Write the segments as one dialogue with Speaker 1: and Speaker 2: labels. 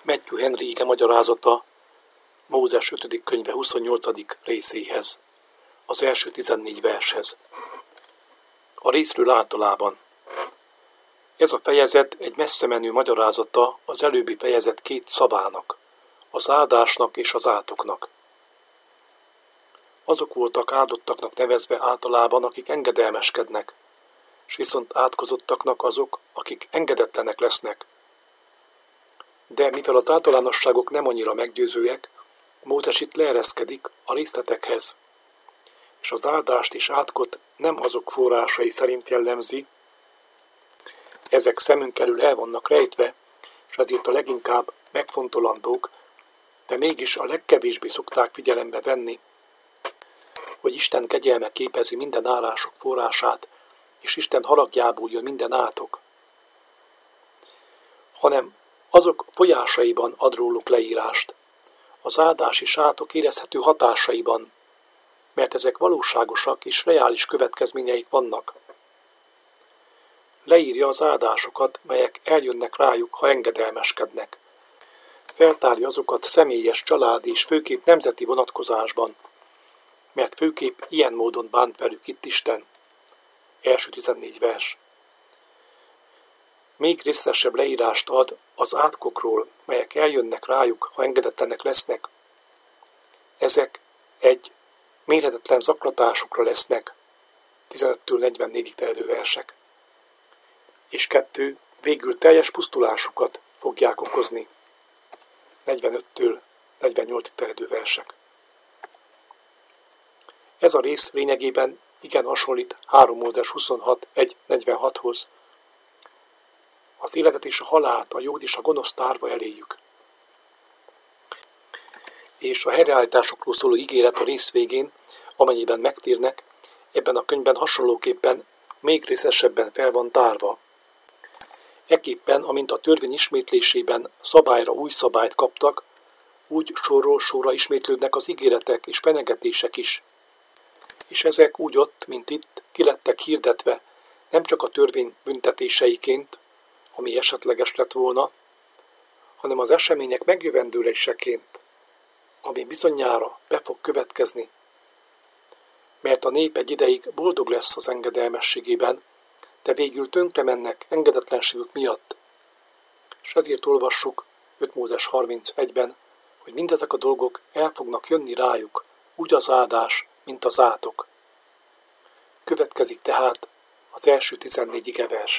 Speaker 1: Matthew Henry ige magyarázata Mózes 5. könyve 28. részéhez, az első 14 vershez. A részről általában. Ez a fejezet egy messzemenő magyarázata az előbbi fejezet két szavának, az áldásnak és az átoknak. Azok voltak áldottaknak nevezve általában, akik engedelmeskednek, s viszont átkozottaknak azok, akik engedetlenek lesznek. De mivel az általánosságok nem annyira meggyőzőek, Mózes itt leereszkedik a részletekhez, és az áldást és átkot nem azok forrásai szerint jellemzi, ezek szemünk elől el vannak rejtve, és ezért a leginkább megfontolandók, de mégis a legkevésbé szokták figyelembe venni, hogy Isten kegyelme képezi minden állások forrását, és Isten haragjából jön minden átok, hanem azok folyásaiban ad róluk leírást, az áldás és átok érezhető hatásaiban, mert ezek valóságosak és reális következményeik vannak. Leírja az áldásokat, melyek eljönnek rájuk, ha engedelmeskednek. Feltárja azokat személyes, családi és főképp nemzeti vonatkozásban, mert főképp ilyen módon bánt velük itt Isten. Első 14 vers. Még részletesebb leírást ad az átkokról, melyek eljönnek rájuk, ha engedetlenek lesznek. Ezek egy mérhetetlen zaklatásukra lesznek, 15-től 44-ig terjedő versek. És 2. Végül teljes pusztulásukat fogják okozni, 45-től 48-ig terjedő versek. Ez a rész lényegében igen hasonlít 3 Mózes 26:1-46-hoz. Az életet és a halált, a jót és a gonoszt tárva eléjük. És a helyreállításokról szóló ígéret a rész végén, amennyiben megtérnek, ebben a könyvben hasonlóképpen még részesebben fel van tárva. Ekképpen, amint a törvény ismétlésében szabályra új szabályt kaptak, úgy sorról sorra ismétlődnek az ígéretek és fenyegetések is. És ezek úgy ott, mint itt, kilettek hirdetve, nem csak a törvény büntetéseiként, ami esetleges lett volna, hanem az események megjövendőléseként, ami bizonyára be fog következni. Mert a nép egy ideig boldog lesz az engedelmességében, de végül tönkre mennek engedetlenségük miatt. És ezért olvassuk 5 Mózes 31-ben, hogy mindezek a dolgok el fognak jönni rájuk, úgy az áldás, mint az átok. Következik tehát az első 14 igevers.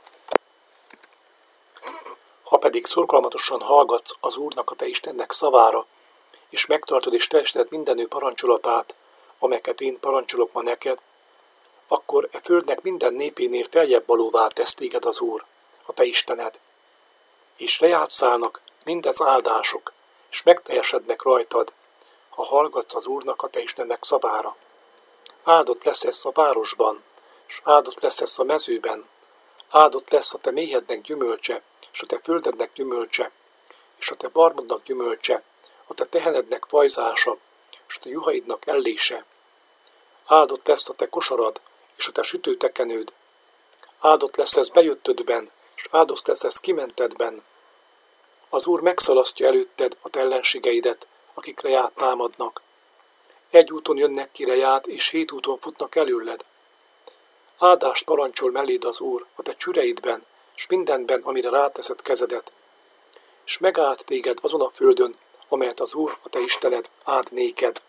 Speaker 1: Ha pedig szorgalmatosan hallgatsz az Úrnak, a te Istennek szavára, és megtartod és teljesíted minden ő parancsolatát, amelyeket én parancsolok ma neked, akkor e földnek minden népénél feljebb valóvá tesz téged az Úr, a te Istened, és lejátszálnak mindez áldások, és megteljesednek rajtad, ha hallgatsz az Úrnak, a te Istennek szavára. Áldott lesz ez a városban, és áldott lesz ez a mezőben, áldott lesz a te méhednek gyümölcse, és a te földednek gyümölcse, és a te barmodnak gyümölcse, a te tehenednek fajzása, és a te juhaidnak ellése. Áldott lesz a te kosarad, és a te sütőtekenőd. Áldott lesz ez bejöttödben, és áldott lesz ez kimentedben. Az Úr megszalasztja előtted a te ellenségeidet, akik reját támadnak. Egy úton jönnek ki reját, és 7 úton futnak előled. Áldást parancsol melléd az Úr a te csüreidben, és mindenben, amire ráteszed kezedet. És megállt téged azon a földön, amelyet az Úr, a te Istened áld néked.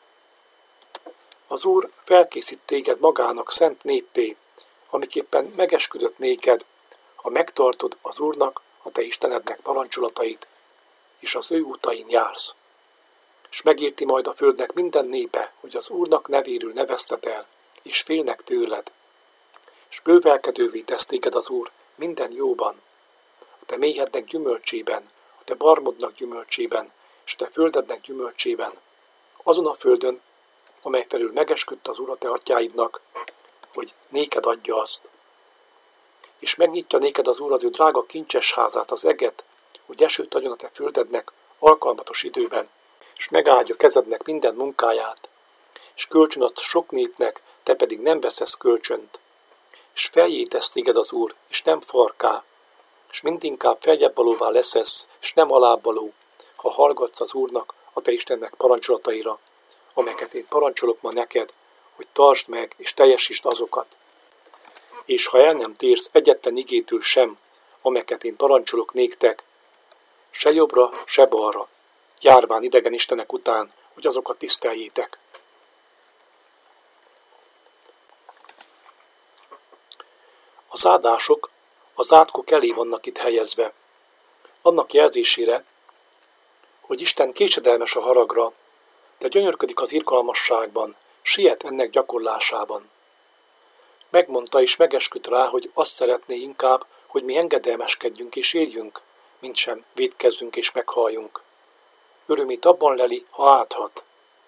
Speaker 1: Az Úr felkészít téged magának szent néppé, amiképpen megesküdött néked, ha megtartod az Úrnak, a te Istenednek parancsolatait, és az ő útain jársz. És megérti majd a földnek minden népe, hogy az Úrnak nevéről neveztetel, és félnek tőled. És bővelkedővé tesz téged az Úr minden jóban, a te méhednek gyümölcsében, a te barmodnak gyümölcsében, és a te földednek gyümölcsében, azon a földön, amely felül megesküdt az Úr a te atyáidnak, hogy néked adja azt. És megnyitja néked az Úr az ő drága kincses házát, az eget, hogy esőt adjon a te földednek alkalmatos időben, és megáldja kezednek minden munkáját, és kölcsön ad sok népnek, te pedig nem veszesz kölcsönt. És feljé tesz téged az Úr, és nem farká, és mindinkább feljebb-valóvá leszesz, és nem alábbvaló, ha hallgatsz az Úrnak, a te Istennek parancsolataira, amelyeket én parancsolok ma neked, hogy tartsd meg, és teljesítsd azokat. És ha el nem térsz egyetlen igétől sem, amelyeket én parancsolok néktek, se jobbra, se balra, járván idegen istenek után, hogy azokat tiszteljétek. Az áldások az átkok elé vannak itt helyezve, annak jelzésére, hogy Isten késedelmes a haragra, de gyönyörködik az irgalmasságban, siet ennek gyakorlásában. Megmondta és megesküdt rá, hogy azt szeretné inkább, hogy mi engedelmeskedjünk és éljünk, mint sem vétkezzünk és meghalljunk. Örömét abban leli, ha áthat.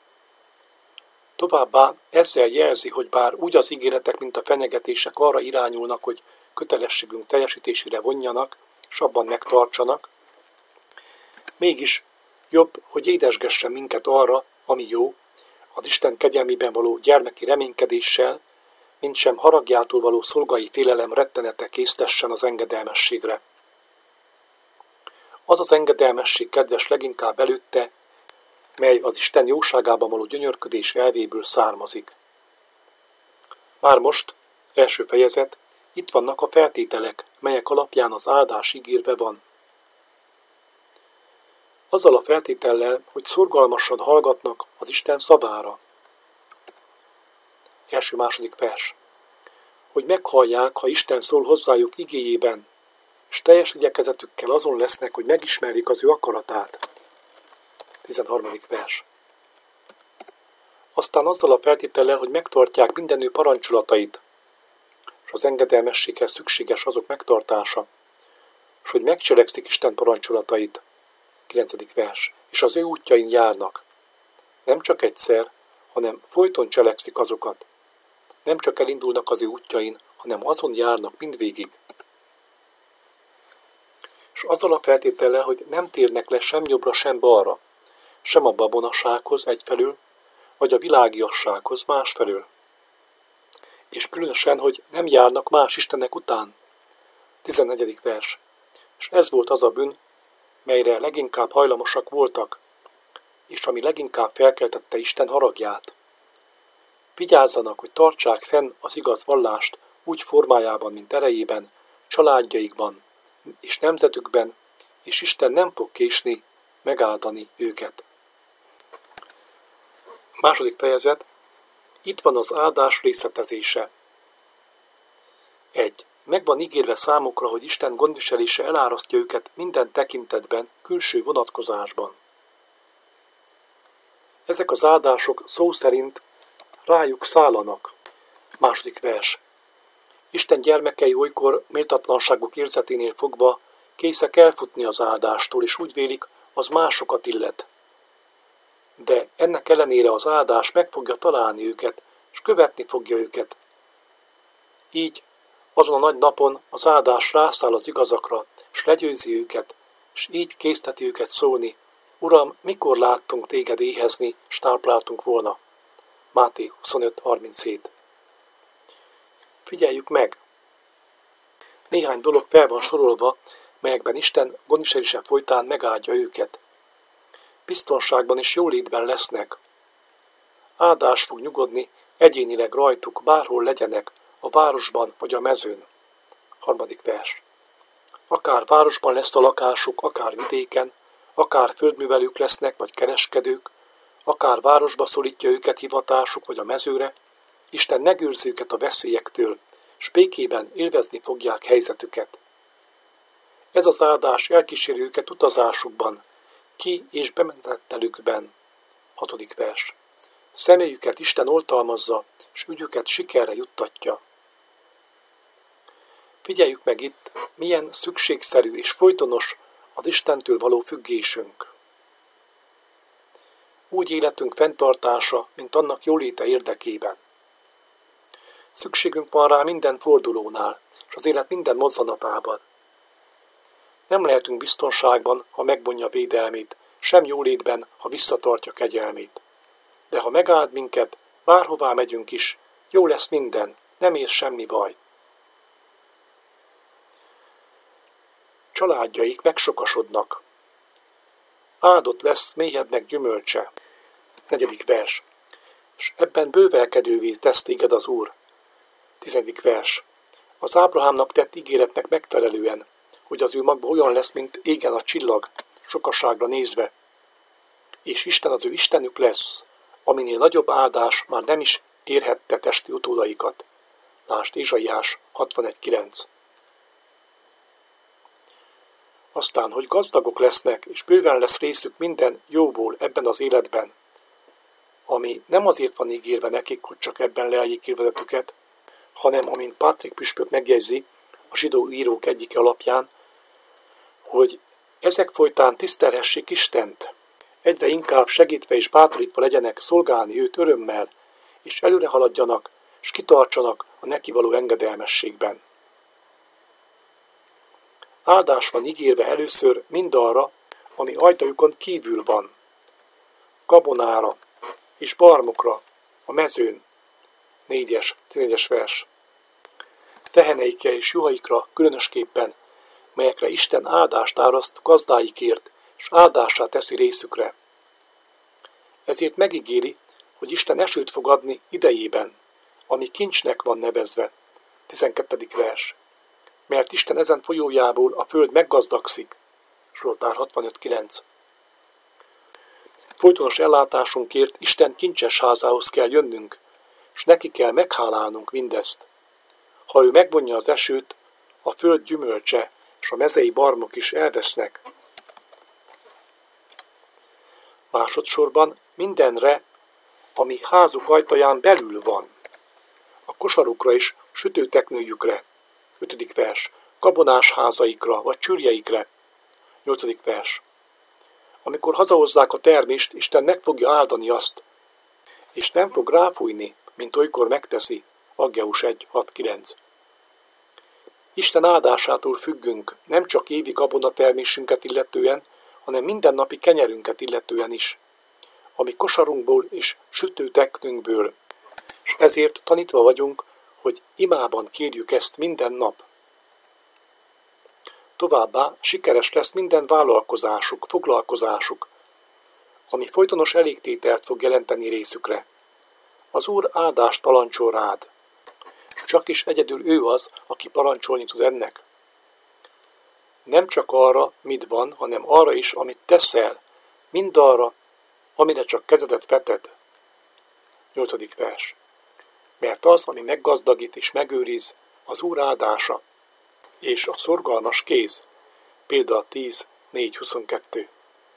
Speaker 1: Továbbá ezzel jelzi, hogy bár úgy az ígéretek, mint a fenyegetések arra irányulnak, hogy kötelességünk teljesítésére vonjanak, s abban megtartsanak, mégis jobb, hogy édesgessen minket arra, ami jó, az Isten kegyelmében való gyermeki reménykedéssel, mint sem haragjától való szolgai félelem rettenete késztessen az engedelmességre. Az az engedelmesség kedves leginkább előtte, mely az Isten jóságában való gyönyörködés elvéből származik. Már most, első fejezet, itt vannak a feltételek, melyek alapján az áldás ígérve van. Azzal a feltétellel, hogy szorgalmasan hallgatnak az Isten szavára. Első-második vers. Hogy meghallják, ha Isten szól hozzájuk igéjében, és teljes igyekezetükkel azon lesznek, hogy megismerjék az ő akaratát. 13. vers. Aztán azzal a feltétellel, hogy megtartják minden ő parancsolatait, és az engedelmességhez szükséges azok megtartása, és hogy megcselekszik Isten parancsolatait. 9. vers. És az ő útjain járnak. Nem csak egyszer, hanem folyton cselekszik azokat. Nem csak elindulnak az ő útjain, hanem azon járnak mindvégig. És azzal a feltétellel, hogy nem térnek le sem jobbra, sem balra, sem a babonasághoz egyfelől, vagy a világiassághoz másfelől. És különösen, hogy nem járnak más istenek után. 14. vers. És ez volt az a bűn, melyre leginkább hajlamosak voltak, és ami leginkább felkeltette Isten haragját. Vigyázzanak, hogy tartsák fenn az igaz vallást úgy formájában, mint erejében, családjaikban és nemzetükben, és Isten nem fog késni megáldani őket. Második fejezet. Itt van az áldás részletezése. 1. Meg van ígérve számukra, hogy Isten gondviselése elárasztja őket minden tekintetben, külső vonatkozásban. Ezek az áldások szó szerint rájuk szállanak. Második vers. Isten gyermekei olykor méltatlanságuk érzeténél fogva készek elfutni az áldástól, és úgy vélik, az másokat illet. De ennek ellenére az áldás meg fogja találni őket, és követni fogja őket. Így azon a nagy napon az áldás rászáll az igazakra, és legyőzi őket, és így készteti őket szólni: Uram, mikor láttunk téged éhezni, s tápláltunk volna? Máté 25.37. Figyeljük meg! Néhány dolog fel van sorolva, melyekben Isten gondviselése folytán megáldja őket. Biztonságban és jólétben lesznek. Áldás fog nyugodni egyénileg rajtuk, bárhol legyenek, a városban vagy a mezőn. 3. vers. Akár városban lesz a lakásuk, akár vidéken, akár földművelők lesznek, vagy kereskedők, akár városba szorítja őket hivatásuk, vagy a mezőre, Isten megőrzi őket a veszélyektől, s békében élvezni fogják helyzetüket. Ez az áldás elkíséri őket utazásukban, ki- és bemenettelükben. 6. vers. Személyüket Isten oltalmazza, s ügyüket sikerre juttatja. Figyeljük meg itt, milyen szükségszerű és folytonos az Istentől való függésünk. Úgy életünk fenntartása, mint annak jóléte érdekében. Szükségünk van rá minden fordulónál, és az élet minden mozzanatában. Nem lehetünk biztonságban, ha megvonja védelmét, sem jólétben, ha visszatartja kegyelmét. De ha megáld minket, bárhová megyünk is, jó lesz minden, nem ér semmi baj. családjaik megsokasodnak. Áldott lesz méhednek gyümölcse. 4. vers. És ebben bővelkedővé tesz téged az Úr. 10. vers. Az Ábrahámnak tett ígéretnek megfelelően, hogy az ő magva olyan lesz, mint égen a csillag, sokaságra nézve. És Isten az ő Istenük lesz, aminél nagyobb áldás már nem is érhette testi utódaikat. Lásd Ézsaiás 61.9. Aztán, hogy gazdagok lesznek, és bőven lesz részük minden jóból ebben az életben, ami nem azért van ígérve nekik, hogy csak ebben leeljék élvezetüket, hanem, amint Pátrik püspök megjegyzi a zsidó írók egyike alapján, hogy ezek folytán tisztelhessék Istent, egyre inkább segítve és bátorítva legyenek szolgálni őt örömmel, és előre haladjanak, és kitartsanak a neki való engedelmességben. Áldás van ígérve először mindarra, ami ajtajukon kívül van, gabonára és barmokra, a mezőn, 4-es vers. Teheneikre és juhaikra különösképpen, melyekre Isten áldást áraszt gazdáikért, és áldásá teszi részükre. Ezért megígéri, hogy Isten esőt fog adni idejében, ami kincsnek van nevezve, 12. vers. Mert Isten ezen folyójából a föld meggazdagszik, Zsoltár 65.9. Folytonos ellátásunkért Isten kincses házához kell jönnünk, s neki kell meghálálnunk mindezt. Ha ő megvonja az esőt, a föld gyümölcse és a mezei barmok is elvesznek. Másodszorban mindenre, ami házuk ajtaján belül van, a kosarukra és sütőteknőjükre, 5. vers, gabonás házaikra vagy csürjeikre, 8. vers. Amikor hazahozzák a termést, Isten meg fogja áldani azt, és nem fog ráfújni, mint olykor megteszi, Aggeus 1.6.9. Isten áldásától függünk, nem csak évi gabonatermésünket illetően, hanem mindennapi kenyerünket illetően is, ami kosarunkból és sütőteknőnkből, és ezért tanítva vagyunk, hogy imában kérjük ezt minden nap. Továbbá sikeres lesz minden vállalkozásuk, foglalkozásuk, ami folytonos elégtételt fog jelenteni részükre. Az Úr áldást parancsol rád. Csak is egyedül ő az, aki parancsolni tud ennek. Nem csak arra, mit van, hanem arra is, amit teszel, mindarra, amire csak kezedet veted. 8. vers. Mert az, ami meggazdagít és megőriz, az Úr áldása, és a szorgalmas kéz. Példa 10.4.22.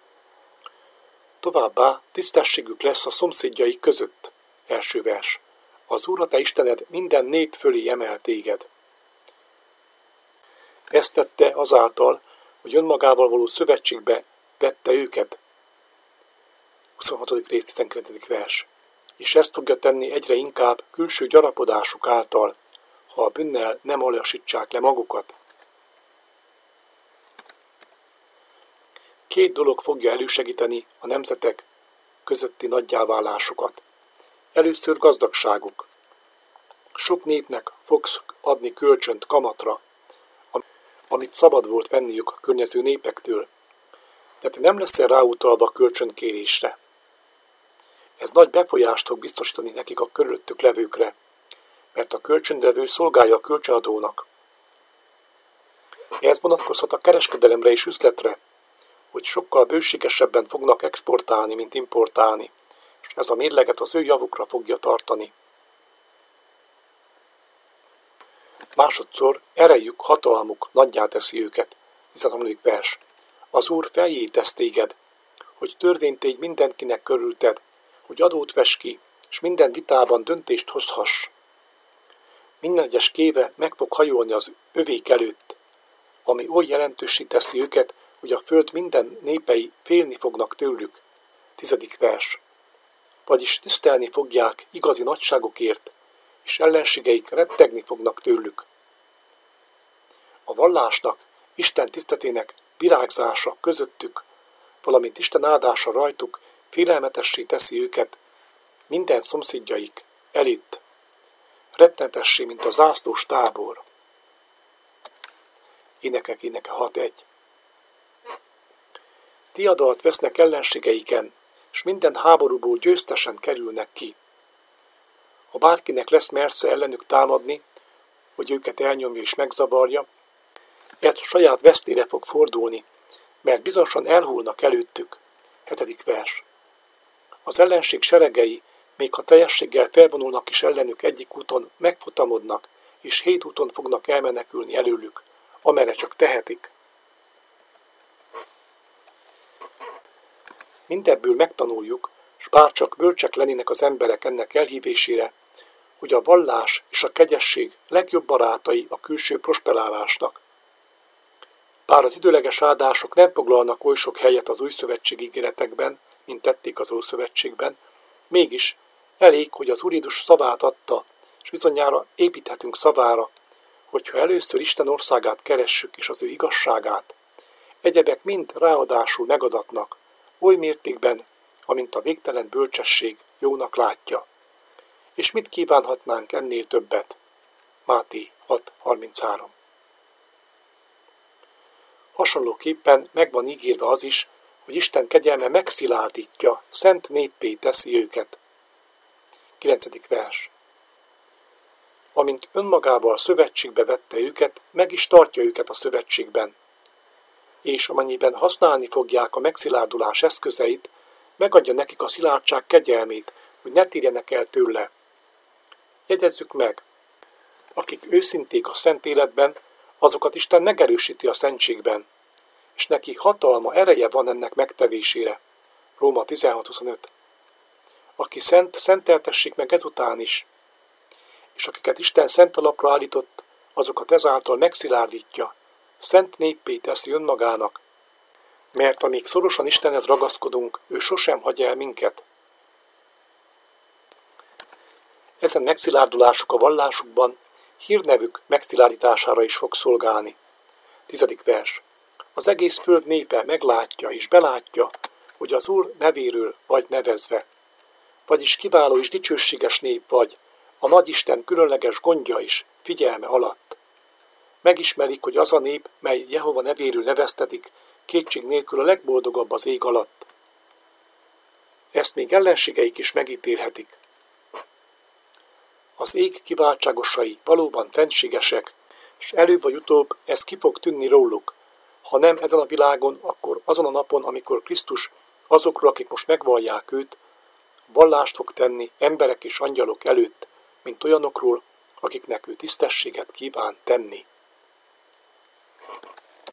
Speaker 1: Továbbá tisztességük lesz a szomszédjaik között. Első vers. Az Úr, a te Istened minden nép fölé emel téged. Ezt tette azáltal, hogy önmagával való szövetségbe vette őket. 26. rész 19. vers. És ezt fogja tenni egyre inkább külső gyarapodásuk által, ha a bűnnel nem alasítsák le magukat. Két dolog fogja elősegíteni a nemzetek közötti nagyjáválásukat. Először gazdagságuk. Sok népnek fogsz adni kölcsönt kamatra, amit szabad volt venniük a környező népektől, de te nem leszel ráutalva a kölcsönkérésre. Ez nagy befolyást fog biztosítani nekik a körülöttük levőkre, mert a kölcsönvevő szolgálja a kölcsönadónak. Ez vonatkozhat a kereskedelemre és üzletre, hogy sokkal bőségesebben fognak exportálni, mint importálni, és ez a mérleget az ő javukra fogja tartani. Másodszor erejük, hatalmuk nagyjá teszi őket. 13. vers. Az Úr feljé tesz téged, hogy törvényt tégy mindenkinek körülted, hogy adót vess ki, és minden vitában döntést hozhass. Minden egyes kéve meg fog hajolni az övék előtt, ami oly jelentőssé teszi őket, hogy a föld minden népei félni fognak tőlük. 10. vers. Vagyis tisztelni fogják igazi nagyságokért, és ellenségeik rettegni fognak tőlük. A vallásnak, Isten tiszteletének virágzása közöttük, valamint Isten áldása rajtuk félelmetessé teszi őket, minden szomszédjaik elitt, rettenetessé, mint a zászlós tábor. Énekek éneke 6.1. Diadalt vesznek ellenségeiken, és minden háborúból győztesen kerülnek ki. Ha bárkinek lesz mersze ellenük támadni, hogy őket elnyomja és megzavarja, ez saját vesztére fog fordulni, mert bizonyosan elhullnak előttük. 7. vers. Az ellenség seregei, még ha teljességgel felvonulnak is ellenük egyik úton, megfutamodnak, és 7 úton fognak elmenekülni előlük, amerre csak tehetik. Mindebből megtanuljuk, s bárcsak bölcsek lennének az emberek ennek elhívésére, hogy a vallás és a kegyesség legjobb barátai a külső prosperálásnak. Bár az időleges áldások nem foglalnak oly sok helyet az új szövetség ígéretekben, mint tették az Ószövetségben, mégis elég, hogy az Úr Jézus szavát adta, és bizonyára építhetünk szavára, hogyha először Isten országát keressük és az ő igazságát. Egyebek mind ráadásul megadatnak, oly mértékben, amint a végtelen bölcsesség jónak látja. És mit kívánhatnánk ennél többet? Máté 6.33. Hasonlóképpen meg van ígérve az is, hogy Isten kegyelme megszilárdítja, szent néppé teszi őket. 9. vers. Amint önmagával szövetségbe vette őket, meg is tartja őket a szövetségben. És amennyiben használni fogják a megszilárdulás eszközeit, megadja nekik a szilárdság kegyelmét, hogy ne térjenek el tőle. Jegyezzük meg, akik őszinték a szent életben, azokat Isten megerősíti a szentségben, és neki hatalma, ereje van ennek megtevésére. Róma 16.25. Aki szent, szenteltessék meg ezután is, és akiket Isten szent alapra állított, azokat ezáltal megszilárdítja, szent néppé teszi önmagának, mert amíg szorosan Istenhez ragaszkodunk, ő sosem hagy el minket. Ezen megszilárdulásuk a vallásukban hírnevük megszilárdítására is fog szolgálni. 10. vers. Az egész föld népe meglátja és belátja, hogy az Úr nevéről vagy nevezve. Vagyis kiváló és dicsőséges nép vagy, a Nagyisten különleges gondja is, figyelme alatt. Megismerik, hogy az a nép, mely Jehova nevéről neveztetik, kétség nélkül a legboldogabb az ég alatt. Ezt még ellenségeik is megítélhetik. Az ég kiváltságosai valóban fenségesek, és előbb vagy utóbb ez ki fog tűnni róluk. Ha nem ezen a világon, akkor azon a napon, amikor Krisztus azokról, akik most megvallják őt, vallást fog tenni emberek és angyalok előtt, mint olyanokról, akiknek ő tisztességet kíván tenni.